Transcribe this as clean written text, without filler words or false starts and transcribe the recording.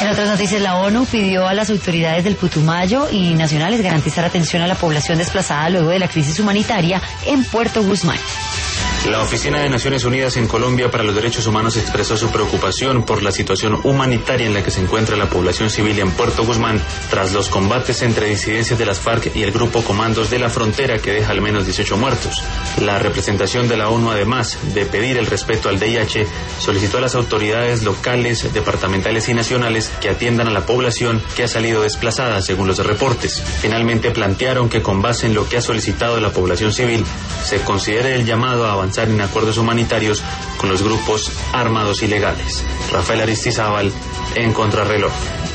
En otras noticias, la ONU pidió a las autoridades del Putumayo y nacionales garantizar atención a la población desplazada luego de la crisis humanitaria en Puerto Guzmán. La Oficina de Naciones Unidas en Colombia para los Derechos Humanos expresó su preocupación por la situación humanitaria en la que se encuentra la población civil en Puerto Guzmán tras los combates entre disidencias de las FARC y el grupo Comandos de la Frontera, que deja al menos 18 muertos. La representación de la ONU, además de pedir el respeto al DIH, solicitó a las autoridades locales, departamentales y nacionales que atiendan a la población que ha salido desplazada, según los reportes. Finalmente plantearon que, con base en lo que ha solicitado la población civil, se considere el llamado a avanzar en acuerdos humanitarios con los grupos armados ilegales. Rafael Aristizábal, en Contrarreloj.